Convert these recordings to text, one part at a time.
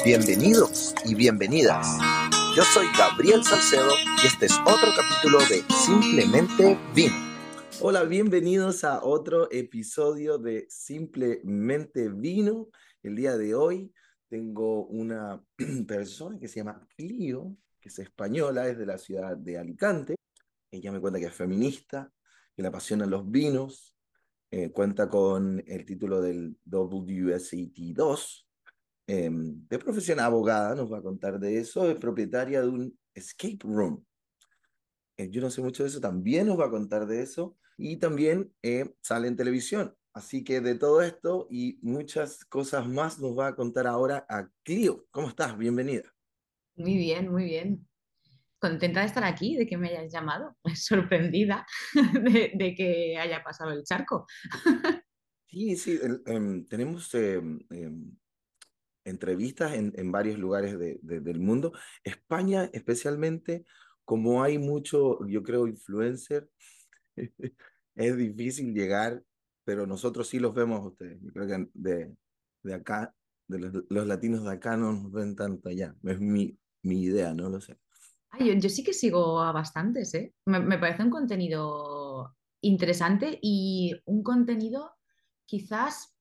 Bienvenidos y bienvenidas. Yo soy Gabriel Salcedo y este es otro capítulo de Simplemente Vino. Hola, bienvenidos a otro episodio de Simplemente Vino. El día de hoy tengo una persona que se llama Clio, que es española, es de la ciudad de Alicante. Ella me cuenta que es feminista, que le apasionan los vinos, cuenta con el título del WSET 2. De profesión abogada, nos va a contar de eso, es propietaria de un escape room. Yo no sé mucho de eso, también nos va a contar de eso y también sale en televisión. Así que de todo esto y muchas cosas más nos va a contar ahora a Clio. ¿Cómo estás? Bienvenida. Muy bien, muy bien. Contenta de estar aquí, de que me hayas llamado. Sorprendida de que haya pasado el charco. Sí, sí, tenemos entrevistas en varios lugares del mundo. España especialmente, como hay mucho, yo creo, influencer. Es difícil llegar, pero nosotros sí los vemos a ustedes. Yo creo que de acá, de los latinos de acá no nos ven tanto allá. Es mi idea, no lo sé. Ay, yo sí que sigo a bastantes, ¿eh? Me parece un contenido interesante y un contenido quizás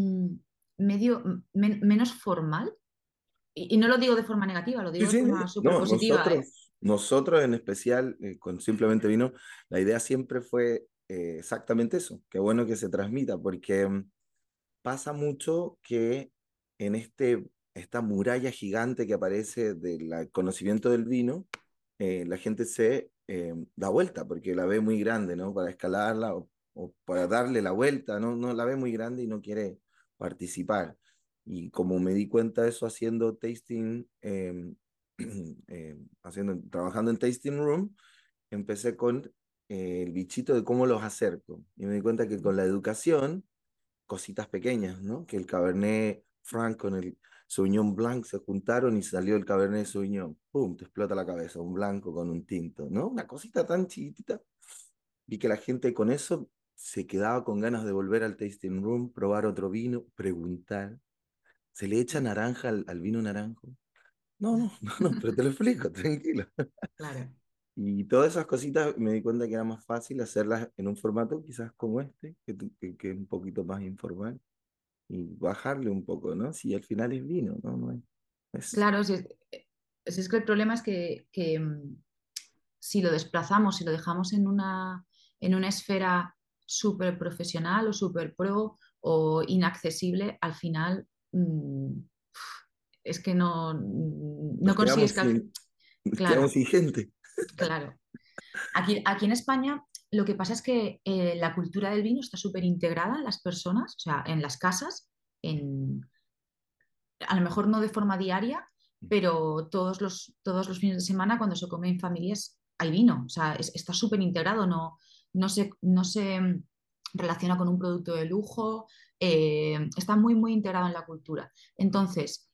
menos formal. Y no lo digo de forma negativa, lo Sí, digo de sí, forma sí. súper No, positiva, ¿eh? nosotros en especial, con Simplemente Vino, la idea siempre fue exactamente eso. Qué bueno que se transmita, porque pasa mucho que en esta muralla gigante que aparece del conocimiento del vino, la gente se da vuelta porque la ve muy grande, ¿no? Para escalarla o para darle la vuelta, ¿no? No la ve muy grande y no quiere participar. Y como me di cuenta de eso haciendo tasting, trabajando en tasting room, empecé con el bichito de cómo los acerco. Y me di cuenta que con la educación cositas pequeñas, ¿no? Que el Cabernet Franc con el Sauvignon Blanc se juntaron y salió el Cabernet Sauvignon. ¡Pum! Te explota la cabeza, un blanco con un tinto, ¿no? Una cosita tan chiquitita. Vi que la gente con eso se quedaba con ganas de volver al tasting room, probar otro vino, preguntar. ¿Se le echa naranja al vino naranjo? No, no, no, pero te lo explico, tranquilo. Claro. Y todas esas cositas me di cuenta que era más fácil hacerlas en un formato quizás como este, que es un poquito más informal y bajarle un poco, ¿no? Si al final es vino, ¿no? No es. Claro, si es que el problema es que si lo desplazamos, si lo dejamos en una esfera súper profesional o súper pro o inaccesible, al final es que no Nos quedamos consigues que... sin, nos quedamos Claro, sin gente. claro. Aquí en España lo que pasa es que la cultura del vino está súper integrada en las personas, o sea, en las casas, a lo mejor no de forma diaria, pero todos los fines de semana cuando se come en familias hay vino. O sea, está súper integrado, no se relaciona con un producto de lujo, está muy, muy integrado en la cultura. Entonces,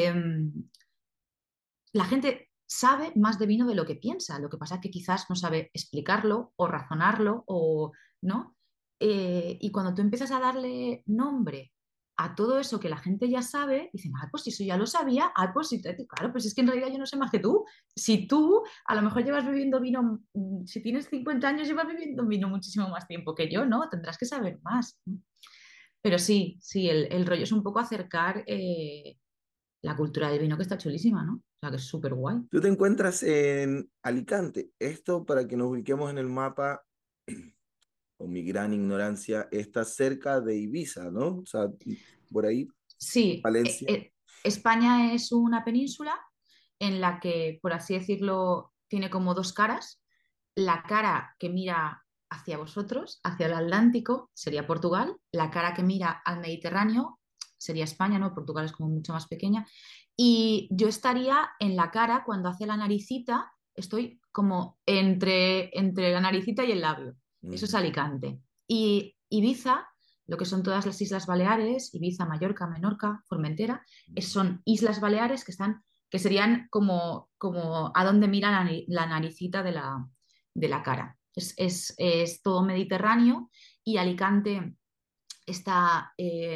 la gente sabe más de vino de lo que piensa. Lo que pasa es que quizás no sabe explicarlo o razonarlo o no. Y cuando tú empiezas a darle nombre a todo eso que la gente ya sabe, dicen, ah, pues si eso ya lo sabía, ah, pues sí, claro, pues es que en realidad yo no sé más que tú. Si tú a lo mejor llevas bebiendo vino, si tienes 50 años, llevas bebiendo vino muchísimo más tiempo que yo, ¿no? Tendrás que saber más. Pero sí, sí, el rollo es un poco acercar la cultura del vino que está chulísima, ¿no? O sea, que es súper guay. Tú te encuentras en Alicante. Esto, para que nos ubiquemos en el mapa, con mi gran ignorancia, está cerca de Ibiza, ¿no? O sea, por ahí, Sí, Valencia. España es una península en la que, por así decirlo, tiene como dos caras. La cara que mira hacia vosotros, hacia el Atlántico, sería Portugal. La cara que mira al Mediterráneo sería España, ¿no? Portugal es como mucho más pequeña. Y yo estaría en la cara cuando hace la naricita, estoy como entre la naricita y el labio. Eso es Ujú. Alicante. Y Ibiza, lo que son todas las Islas Baleares, Ibiza, Mallorca, Menorca, Formentera, son Islas Baleares que serían como a donde mira la naricita de la cara. Es todo Mediterráneo y Alicante está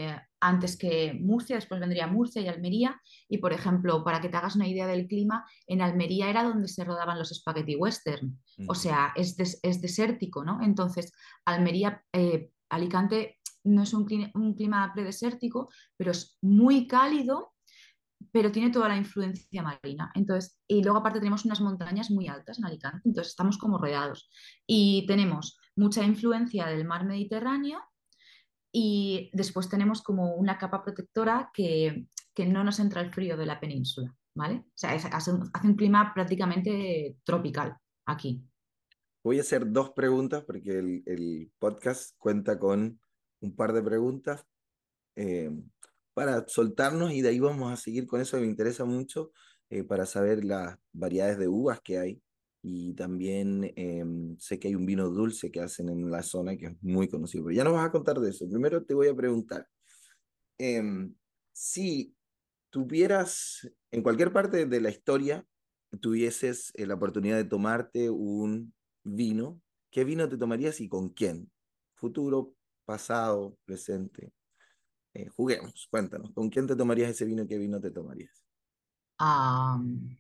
antes que Murcia, después vendría Murcia y Almería. Y, por ejemplo, para que te hagas una idea del clima, en Almería era donde se rodaban los spaghetti western. O Ujú. sea, es desértico, ¿no? Entonces, Almería, Alicante no es un clima predesértico, pero es muy cálido, pero tiene toda la influencia marina. Entonces, y luego aparte tenemos unas montañas muy altas en Alicante, entonces estamos como rodeados. Y tenemos mucha influencia del mar Mediterráneo y después tenemos como una capa protectora que no nos entra el frío de la península, ¿vale? O sea, hace un clima prácticamente tropical aquí. Voy a hacer dos preguntas porque el podcast cuenta con un par de preguntas eh, para soltarnos y de ahí vamos a seguir con eso que me interesa mucho para saber las variedades de uvas que hay y también sé que hay un vino dulce que hacen en la zona que es muy conocido, pero ya nos vas a contar de eso. Primero te voy a preguntar, em, si tuvieras en cualquier parte de la historia, tuvieses la oportunidad de tomarte un vino, ¿qué vino te tomarías y con quién? Futuro, pasado, presente. Juguemos, cuéntanos, ¿con quién te tomarías ese vino y qué vino te tomarías? Ah,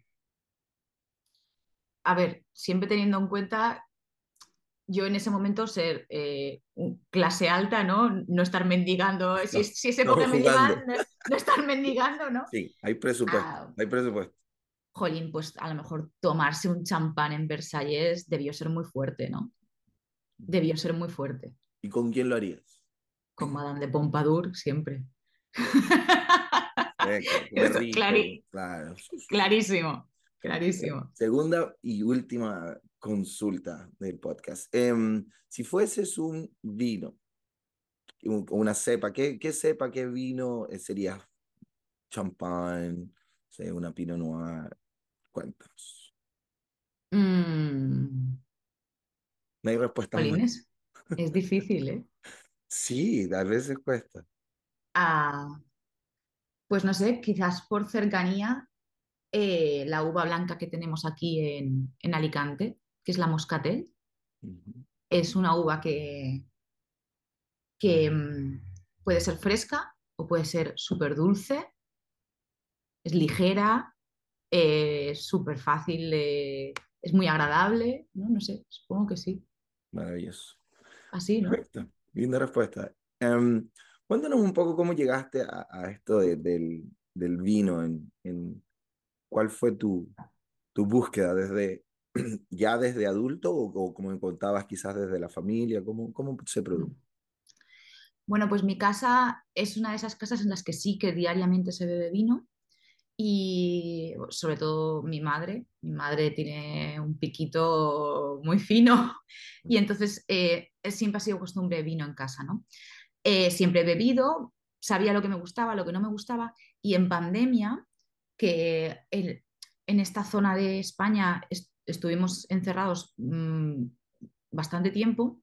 a ver, siempre teniendo en cuenta yo en ese momento ser clase alta, ¿no? No estar mendigando, No, si es época estamos medieval, jugando. no estar mendigando, ¿no? Sí, hay presupuesto, Ah, hay presupuesto. jolín, pues a lo mejor tomarse un champán en Versalles debió ser muy fuerte, ¿no? Debió ser muy fuerte. ¿Y con quién lo harías? Con Madame de Pompadour, siempre. Perfecto, come Eso, rico, claro. Sí, sí, sí. clarísimo, clarísimo. Segunda y última consulta del podcast. Si fueses un vino, una cepa, ¿qué cepa, qué vino sería? Champán, sé, una Pinot Noir. Cuéntanos. Mm, No hay respuestas malas. jolines, es difícil, ¿eh? Sí, a veces cuesta. Ah, pues no sé, quizás por cercanía, la uva blanca que tenemos aquí en Alicante, que es la Moscatel, Ujú. es una uva que puede ser fresca o puede ser súper dulce, es ligera, es súper fácil, es muy agradable, ¿no? No sé, supongo que sí. Maravilloso. Así, ¿no? Perfecto. Linda respuesta. Cuéntanos un poco cómo llegaste a esto del vino, cuál fue tu búsqueda desde ya desde adulto o como me contabas quizás desde la familia, cómo se produjo. Bueno, pues mi casa es una de esas casas en las que sí que diariamente se bebe vino y sobre todo mi madre. Mi madre tiene un piquito muy fino y entonces siempre ha sido costumbre vino en casa, ¿no? Siempre he bebido, sabía lo que me gustaba, lo que no me gustaba y en pandemia, que en esta zona de España estuvimos encerrados bastante tiempo,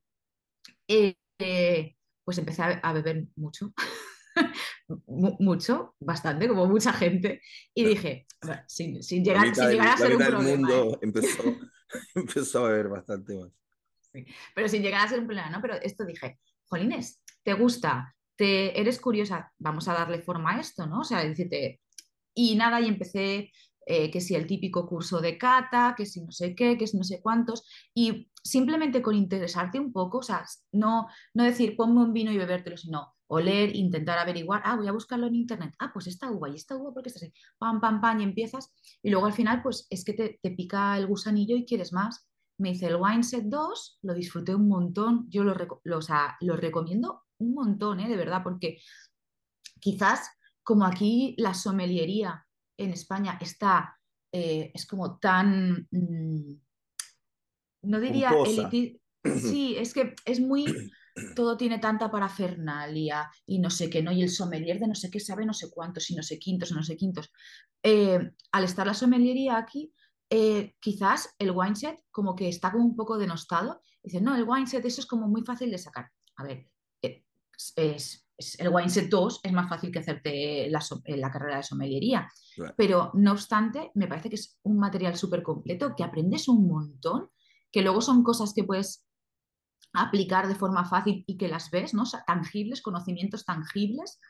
pues empecé a beber mucho, mucho, bastante, como mucha gente, y Claro. dije, bueno, La sin llegar a la ser un mitad del problema, ¿eh? mundo empezó, empezó a beber bastante más. Sí. Pero sin llegar a ser un problema, ¿no? Pero esto dije, Jolines, ¿te gusta? ¿Eres curiosa? Vamos a darle forma a esto, ¿no? O sea, decirte, y nada, y empecé que si el típico curso de cata, que si no sé qué, que si no sé cuántos, y simplemente con interesarte un poco, o sea, no decir ponme un vino y bebértelo, sino oler, intentar averiguar, voy a buscarlo en internet, pues y esta uva, porque está así, pam, pam, pam, y empiezas, y luego al final, pues es que te pica el gusanillo y quieres más. Me hice el Wine Set 2, lo disfruté un montón, yo o sea, lo recomiendo un montón, de verdad, porque quizás como aquí la sommeliería en España es como tan, no diría Pomposa. elitista, sí, es que es muy, todo tiene tanta parafernalia y no sé qué, ¿no? Y el sommelier de no sé qué sabe no sé cuántos y no sé quintos o no sé quintos. Al estar la sommeliería aquí, quizás el wine set como que está como un poco denostado. Dicen, no, el wine set eso es como muy fácil de sacar. A ver, eh, el wine set 2 es más fácil que hacerte la carrera de sommeliería. Claro. Pero no obstante, me parece que es un material súper completo, que aprendes un montón, que luego son cosas que puedes aplicar de forma fácil y que las ves, ¿no? O sea, tangibles, conocimientos tangibles.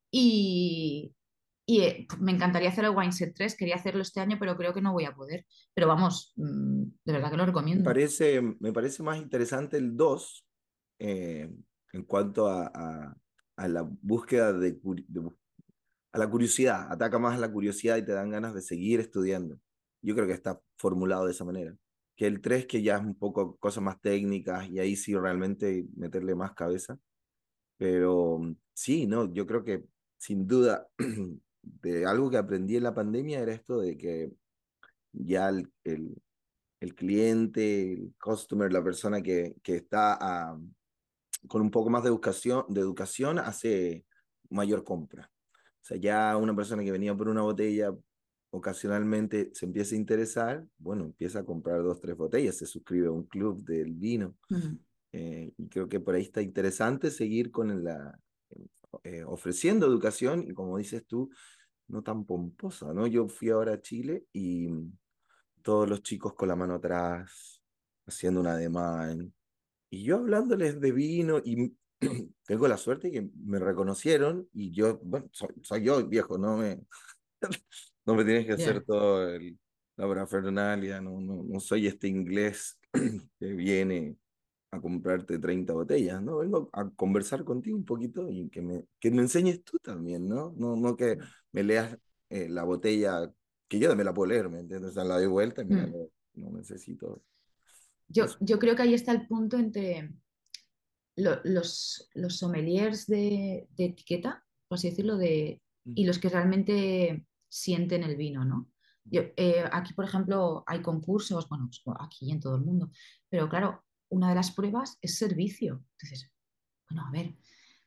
Y, me encantaría hacer el Wineset 3, quería hacerlo este año, pero creo que no voy a poder. Pero vamos, de verdad que lo recomiendo. Me parece más interesante el 2 eh, en cuanto a la búsqueda a la curiosidad, ataca más a la curiosidad y te dan ganas de seguir estudiando. Yo creo que está formulado de esa manera. Que el 3 que ya es un poco cosas más técnicas y ahí sí realmente meterle más cabeza. Pero sí, no, yo creo que sin duda de algo que aprendí en la pandemia era esto de que ya el cliente, el customer, la persona que está con un poco más de educación hace mayor compra. O sea, ya una persona que venía por una botella ocasionalmente se empieza a interesar, bueno, empieza a comprar dos, tres botellas, se suscribe a un club del vino. Mm. Y creo que por ahí está interesante seguir con ofreciendo educación y como dices tú, no tan pomposa, ¿no? Yo fui ahora a Chile y todos los chicos con la mano atrás, haciendo un ademán, y yo hablándoles de vino y tengo la suerte que me reconocieron y yo, bueno, soy yo viejo, no me tienes que hacer Yeah. todo la parafernalia, no soy este inglés que viene a comprarte 30 botellas, ¿no? Vengo a conversar contigo un poquito y que me enseñes tú también, ¿no? No que me leas la botella, que yo también la puedo leer, ¿me entiendes? O sea, la doy vuelta y me la Mm. leo. No necesito eso. Yo creo que ahí está el punto entre los sommeliers de etiqueta, por así decirlo, y los que realmente sienten el vino, ¿no? Aquí, por ejemplo, hay concursos, bueno, pues, aquí y en todo el mundo, pero claro, una de las pruebas es servicio. Entonces, bueno, a ver,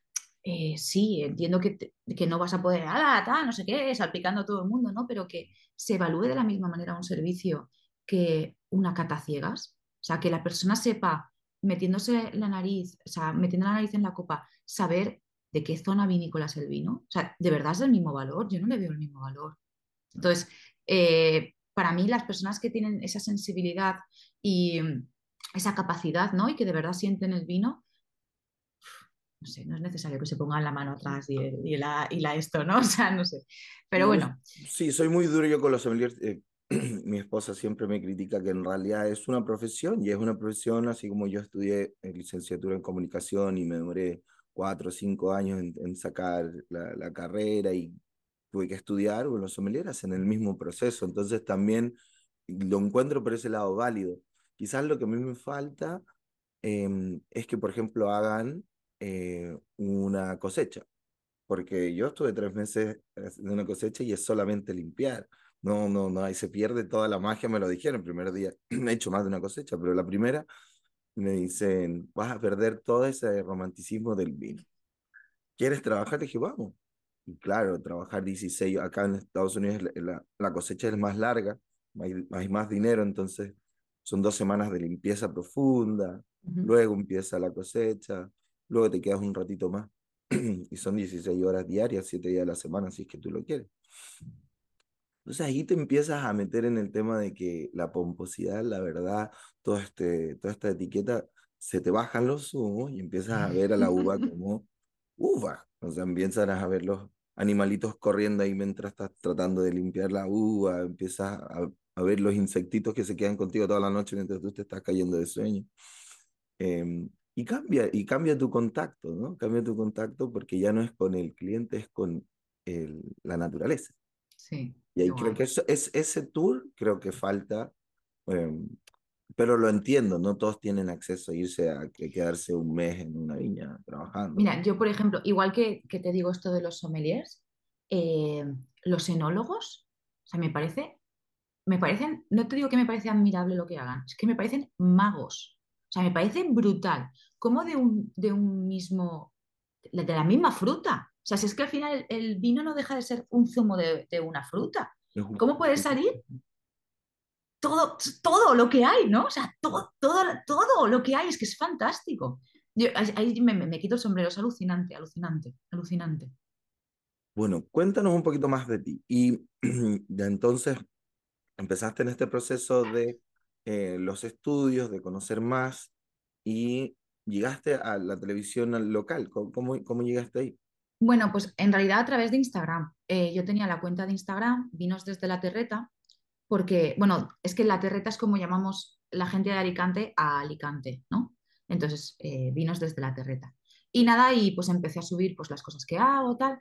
sí, entiendo que no vas a poder, ¡ala, tal, no sé qué, salpicando a todo el mundo, ¿no? Pero que se evalúe de la misma manera un servicio que una cata ciegas. O sea, que la persona sepa, metiéndose la nariz, o sea, metiendo la nariz en la copa, saber de qué zona vinícola es el vino. O sea, ¿de verdad es el mismo valor? Yo no le veo el mismo valor. Entonces, para mí, las personas que tienen esa sensibilidad y esa capacidad, ¿no? Y que de verdad sienten el vino, no sé, no es necesario que se pongan la mano atrás y la esto, ¿no? O sea, no sé. Pero Yo bueno, sí, soy muy duro yo con los sommeliers. Mi esposa siempre me critica que en realidad es una profesión y es una profesión así como yo estudié licenciatura en comunicación y me demoré 4 o 5 años en sacar la carrera y tuve que estudiar, o los sommeliers en el mismo proceso. Entonces también lo encuentro por ese lado válido. Quizás lo que a mí me falta es que, por ejemplo, hagan una cosecha porque yo estuve 3 meses haciendo una cosecha y es solamente limpiar. No, ahí se pierde toda la magia, me lo dijeron el primer día. He hecho más de una cosecha, pero la primera me dicen, vas a perder todo ese romanticismo del vino. ¿Quieres trabajar? Le dije, vamos. Y claro, trabajar 16, acá en Estados Unidos la cosecha es más larga, hay más dinero, entonces son 2 semanas de limpieza profunda, ujú. luego empieza la cosecha, luego te quedas un ratito más, y son 16 horas diarias, 7 días a la semana, si es que tú lo quieres. Entonces ahí te empiezas a meter en el tema de que la pomposidad, la verdad, toda esta etiqueta, se te bajan los humos y empiezas a ver a la uva como uva. O sea, empiezas a ver los animalitos corriendo ahí mientras estás tratando de limpiar la uva, empiezas a ver los insectitos que se quedan contigo toda la noche mientras tú te estás cayendo de sueño. Y cambia tu contacto, ¿no? Cambia tu contacto porque ya no es con el cliente, es con la naturaleza. Sí, Y qué ahí creo guay. que ese tour creo que falta, eh, pero lo entiendo, no todos tienen acceso a irse a quedarse un mes en una viña trabajando, ¿no? Mira, yo, por ejemplo, igual que te digo esto de los sommeliers, eh, los enólogos, o sea, me parecen, no te digo que me parece admirable lo que hagan, es que me parecen magos. O sea, me parece brutal. Como de un mismo, de la misma fruta. O sea, si es que al final el vino no deja de ser un zumo de una fruta. Es un- ¿Cómo puede salir todo lo que hay, ¿no? O sea, todo lo que hay es que es fantástico. Ahí me quito el sombrero, es alucinante, alucinante, alucinante. Bueno, cuéntanos un poquito más de ti. Y de entonces empezaste en este proceso de los estudios, de conocer más y llegaste a la televisión local. ¿Cómo llegaste ahí? Bueno, pues en realidad a través de Instagram. Yo tenía la cuenta de Instagram, Vinos desde la Terreta, porque, bueno, es que la Terreta es como llamamos la gente de Alicante a Alicante, ¿no? Entonces, Vinos desde la Terreta. Y nada, y pues empecé a subir pues las cosas que hago, tal.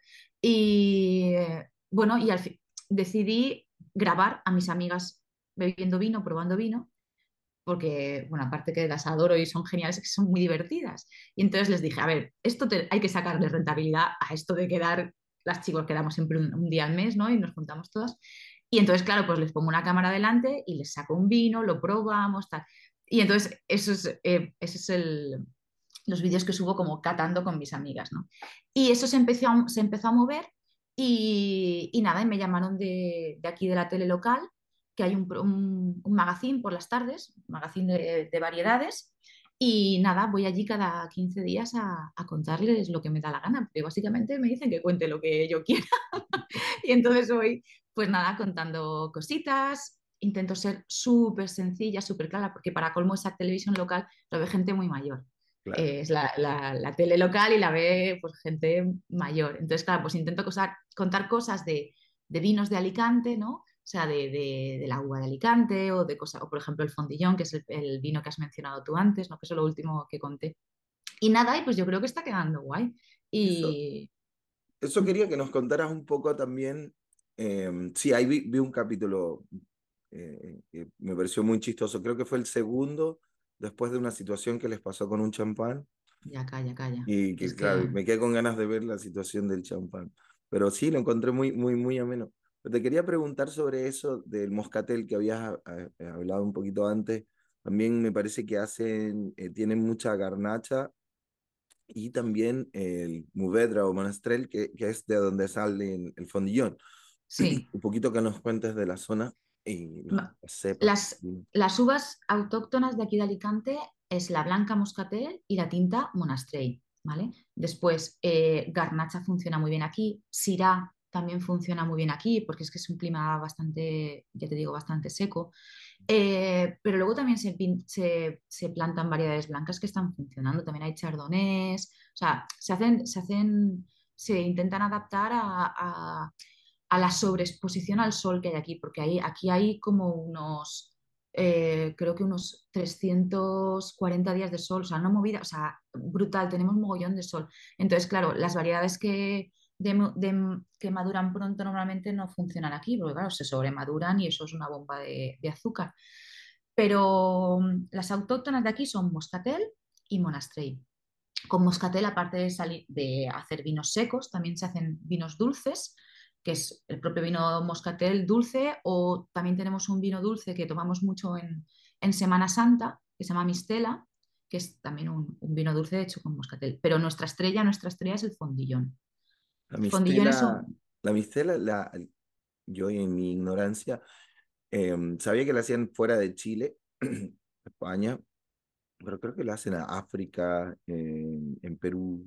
Y bueno, y al fin decidí grabar a mis amigas bebiendo vino, probando vino, porque, bueno, aparte que las adoro y son geniales, es que son muy divertidas. Y entonces les dije, a ver, hay que sacarle rentabilidad a esto de quedar, las chicas quedamos siempre un día al mes, ¿no? Y nos juntamos todas. Y entonces, claro, pues les pongo una cámara delante y les saco un vino, lo probamos, tal. Y entonces, ese es los vídeos que subo como catando con mis amigas, ¿no? Y eso se empezó a mover y nada, y me llamaron de aquí de la tele local, que hay un magazine por las tardes, un magazine de variedades, y nada, voy allí cada 15 días a contarles lo que me da la gana, porque básicamente me dicen que cuente lo que yo quiera. Y entonces voy, pues nada, contando cositas. Intento ser súper sencilla, súper clara, porque para colmo esa televisión local lo ve gente muy mayor. Claro. Es la tele local y la ve pues gente mayor. Entonces, claro, pues intento contar cosas de vinos de Alicante, ¿no? O sea, de la uva de Alicante o de cosas, o por ejemplo el Fondillón, que es el vino que has mencionado tú antes, ¿no? Que es lo último que conté. Y nada, y pues yo creo que está quedando guay. Eso, Y eso quería que nos contaras un poco también. Sí, ahí vi un capítulo que me pareció muy chistoso. Creo que fue el segundo después de una situación que les pasó con un champán. ya calla, calla. Y que, Es que claro, me quedé con ganas de ver la situación del champán. Pero sí, lo encontré muy, muy, muy ameno. Pero te quería preguntar sobre eso del moscatel que habías hablado un poquito antes. También me parece que tienen mucha garnacha y también el Muvedra o Monastrell, que es de donde sale el fondillón. sí. Un poquito que nos cuentes de la zona y Ma- las cepas. Las, las uvas autóctonas de aquí de Alicante es la blanca moscatel y la tinta monastrell, ¿vale? Después, garnacha funciona muy bien aquí, syrah también funciona muy bien aquí porque es que es un clima bastante, ya te digo, bastante seco. Pero luego también se plantan variedades blancas que están funcionando. También hay chardonnays. O sea, se intentan adaptar a la sobreexposición al sol que hay aquí, porque aquí hay como creo que unos 340 días de sol, o sea, no movida, o sea, brutal, tenemos mogollón de sol. Entonces, claro, las variedades que maduran pronto normalmente no funcionan aquí, porque claro, se sobremaduran y eso es una bomba de azúcar. Pero las autóctonas de aquí son Moscatel y Monastrell. Con Moscatel, aparte de hacer vinos secos, también se hacen vinos dulces, que es el propio vino Moscatel dulce, o también tenemos un vino dulce que tomamos mucho en Semana Santa, que se llama Mistela, que es también un vino dulce hecho con Moscatel. Pero nuestra estrella es el Fondillón. La El Fondillón es mistela, la mistela, yo en mi ignorancia, sabía que la hacían fuera de Chile, España, pero creo que la hacen a África, en Perú.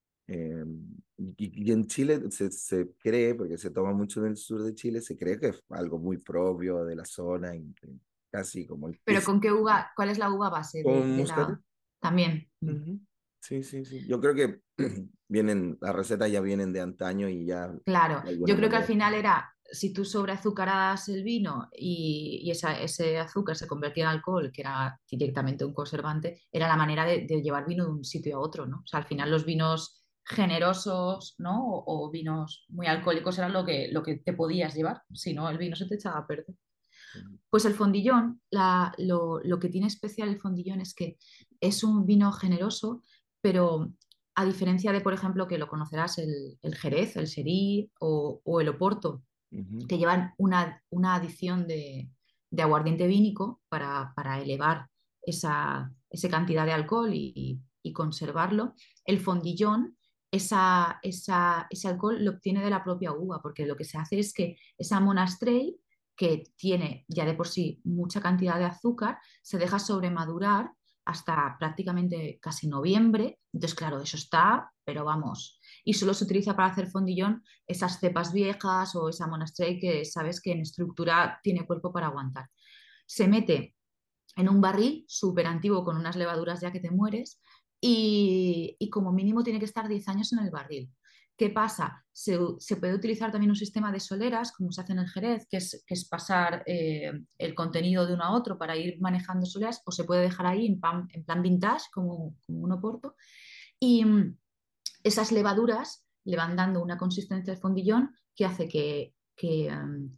Y en Chile se cree, porque se toma mucho en el sur de Chile, se cree que es algo muy propio de la zona, casi como el pero ¿con qué pisco. uva? ¿Cuál es la uva base Con de moscatel. la? También. Ujú. Sí, sí, sí. Yo creo que las recetas ya vienen de antaño y ya Claro, de alguna yo creo que al manera. final era, si tú sobreazucaradas el vino y ese azúcar se convertía en alcohol, que era directamente un conservante, era la manera de llevar vino de un sitio a otro, ¿no? O sea, al final los vinos generosos, ¿no? O vinos muy alcohólicos eran lo que te podías llevar, si no, el vino se te echaba a perder. Pues el fondillón, lo que tiene especial el fondillón es que es un vino generoso, pero a diferencia de, por ejemplo, que lo conocerás, el Jerez, el Sherry o el Oporto, Ujú. que llevan una adición de aguardiente vínico para elevar esa cantidad de alcohol y conservarlo, el fondillón, ese alcohol lo obtiene de la propia uva, porque lo que se hace es que esa monastrell, que tiene ya de por sí mucha cantidad de azúcar, se deja sobremadurar hasta prácticamente casi noviembre. Entonces, claro, eso está, pero vamos. Y solo se utiliza para hacer fondillón esas cepas viejas o esa monastrell que sabes que en estructura tiene cuerpo para aguantar. Se mete en un barril súper antiguo con unas levaduras ya que te mueres y como mínimo tiene que estar 10 años en el barril. ¿Qué pasa? Se puede utilizar también un sistema de soleras, como se hace en el Jerez, que es pasar el contenido de uno a otro para ir manejando soleras, o se puede dejar ahí en plan vintage, como un oporto. Y esas levaduras le van dando una consistencia de fondillón que hace que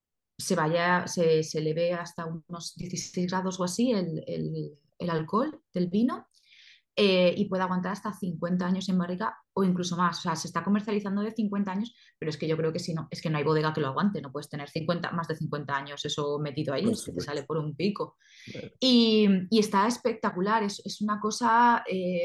se eleve hasta unos 16 grados o así el alcohol del vino, y puede aguantar hasta 50 años en barrica o incluso más. O sea, se está comercializando de 50 años, pero es que yo creo que si no, es que no hay bodega que lo aguante, no puedes tener más de 50 años eso metido ahí, Por es que te sale supuesto. por un pico. Claro. Y está espectacular, es una cosa,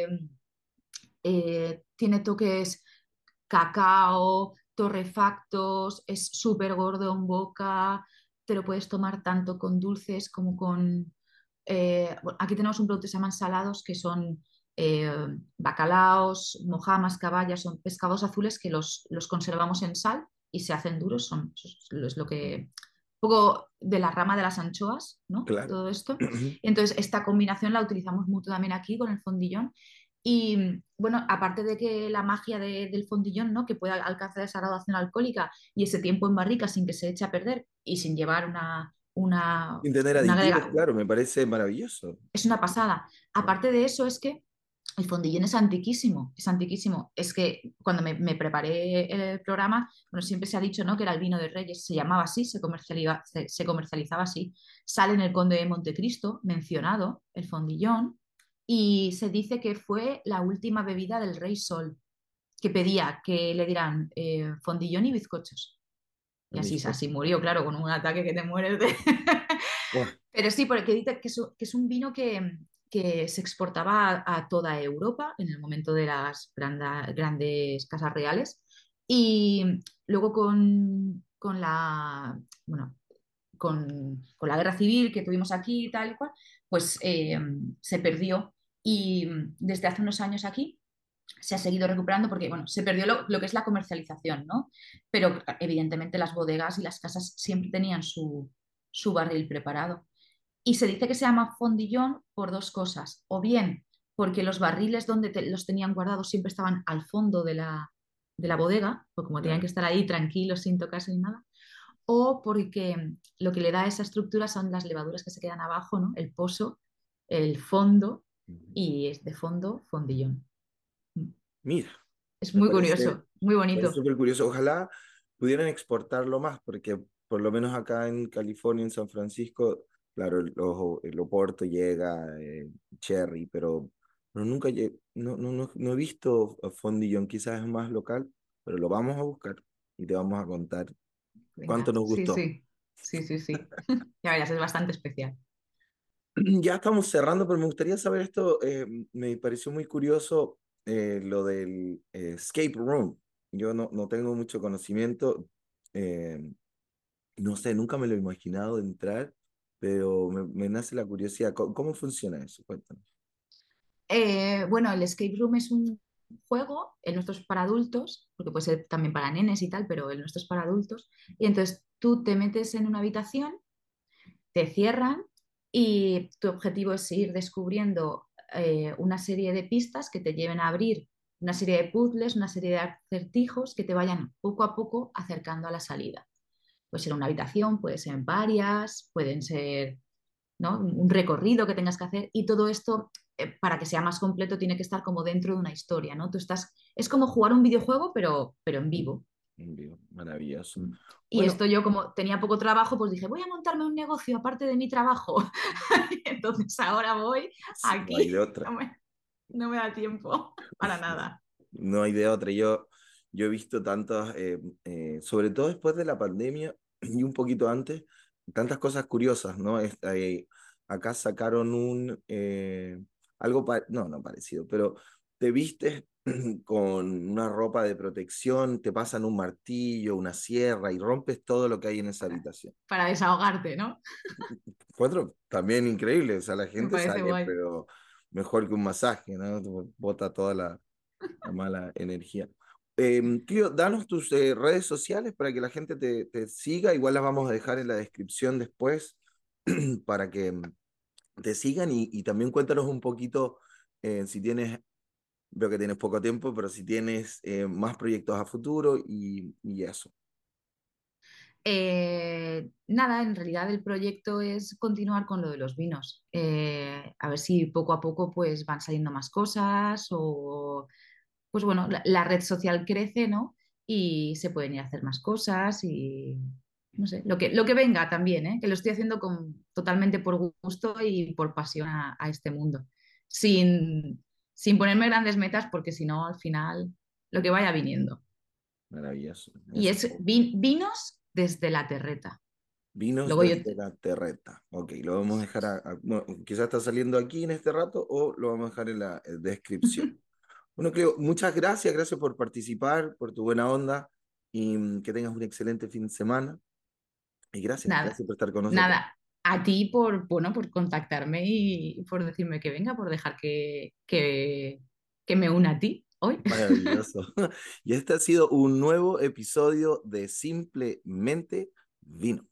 tiene toques cacao, torrefactos, es súper gordo en boca, te lo puedes tomar tanto con dulces como con... bueno, aquí tenemos un producto que se llaman salados, que son eh, bacalaos, mojamas, caballas, son pescados azules que los conservamos en sal y se hacen duros, es lo que... Un poco de la rama de las anchoas, ¿no? Claro. Todo esto. Entonces, esta combinación la utilizamos mucho también aquí con el fondillón y bueno, aparte de que la magia del fondillón, ¿no? Que pueda alcanzar esa graduación alcohólica y ese tiempo en barrica sin que se eche a perder y sin llevar Sin tener una aditivos, agrega, claro, me parece maravilloso. es una pasada. Aparte de eso, es que el fondillón es antiquísimo, es antiquísimo. Es que cuando me preparé el programa, bueno, siempre se ha dicho, ¿no? Que era el vino de Reyes, se llamaba así, se comercializaba así. Sale en el Conde de Montecristo mencionado el fondillón y se dice que fue la última bebida del Rey Sol, que pedía que le dieran fondillón y bizcochos. Y así, ¿Viste? así murió, claro, con un ataque que te mueres de... Buah, Pero sí, porque dice que es un vino que se exportaba a toda Europa en el momento de las grandes casas reales. Y luego bueno, con la guerra civil que tuvimos aquí y tal y cual, pues se perdió. Y desde hace unos años aquí se ha seguido recuperando porque, bueno, se perdió lo que es la comercialización, ¿no? Pero evidentemente las bodegas y las casas siempre tenían su barril preparado. Y se dice que se llama fondillón por dos cosas. O bien porque los barriles donde los tenían guardados siempre estaban al fondo de la bodega, pues como tenían que claro. estar ahí tranquilos, sin tocarse ni nada. O porque lo que le da esa estructura son las levaduras que se quedan abajo, ¿no? El pozo, el fondo, Ujú. y es de fondo, fondillón. Mira, Es me muy parece, curioso, muy parece bonito. súper curioso. Ojalá pudieran exportarlo más, porque por lo menos acá en California, en San Francisco, claro, el Oporto llega, Cherry, pero nunca no he visto a Fondillón, quizás es más local, pero lo vamos a buscar y te vamos a contar cuánto Venga, nos sí, gustó. sí, sí, sí, sí. Ya verás, es bastante especial. Ya estamos cerrando, pero me gustaría saber esto. Me pareció muy curioso lo del escape room. Yo no tengo mucho conocimiento. eh, no sé, nunca me lo he imaginado entrar, pero me nace la curiosidad. ¿Cómo funciona eso? Cuéntanos. Bueno, el escape room es un juego, el nuestro es para adultos, porque puede ser también para nenes y tal, pero el nuestro es para adultos. Y entonces tú te metes en una habitación, te cierran y tu objetivo es ir descubriendo una serie de pistas que te lleven a abrir una serie de puzzles, una serie de acertijos que te vayan poco a poco acercando a la salida. Puede ser una habitación, puede ser varias, pueden ser, ¿no? Un recorrido que tengas que hacer y todo esto, para que sea más completo, tiene que estar como dentro de una historia, ¿no? Es como jugar un videojuego, pero en vivo. En vivo, maravilloso. Y Bueno, esto yo como tenía poco trabajo, pues dije, voy a montarme un negocio aparte de mi trabajo. Entonces ahora voy sí, no hay de aquí, otra. no me da tiempo para nada. No hay de otra. Yo he visto tantas, sobre todo después de la pandemia y un poquito antes, tantas cosas curiosas, ¿no? Acá sacaron algo, no parecido, pero te vistes con una ropa de protección, te pasan un martillo, una sierra y rompes todo lo que hay en esa habitación. Para desahogarte, ¿no? Cuatro, también increíble, o sea, la Me gente parece sale, guay. pero mejor que un masaje, ¿no? Bota toda la mala energía. Tío, danos tus redes sociales para que la gente te siga. Igual las vamos a dejar en la descripción después para que te sigan y también cuéntanos un poquito si tienes veo que tienes poco tiempo, pero si tienes más proyectos a futuro y eso. Nada, en realidad el proyecto es continuar con lo de los vinos. A ver si poco a poco pues van saliendo más cosas o pues bueno, la red social crece, ¿no? Y se pueden ir a hacer más cosas y no sé, lo que venga también, ¿eh? Que lo estoy haciendo totalmente por gusto y por pasión a este mundo, sin, sin ponerme grandes metas, porque si no, al final, lo que vaya viniendo. Maravilloso. Y Eso. es vinos desde la terreta. Vinos Luego yo, desde la terreta. Ok, lo vamos a dejar bueno, quizás está saliendo aquí en este rato o lo vamos a dejar en la descripción. Bueno, Cleo, muchas gracias, gracias por participar, por tu buena onda y que tengas un excelente fin de semana. Y gracias, nada, gracias por estar con nosotros. nada. A ti por, bueno, por contactarme y por decirme que venga, por dejar que me una a ti hoy. Maravilloso. Y este ha sido un nuevo episodio de Simplemente Vino.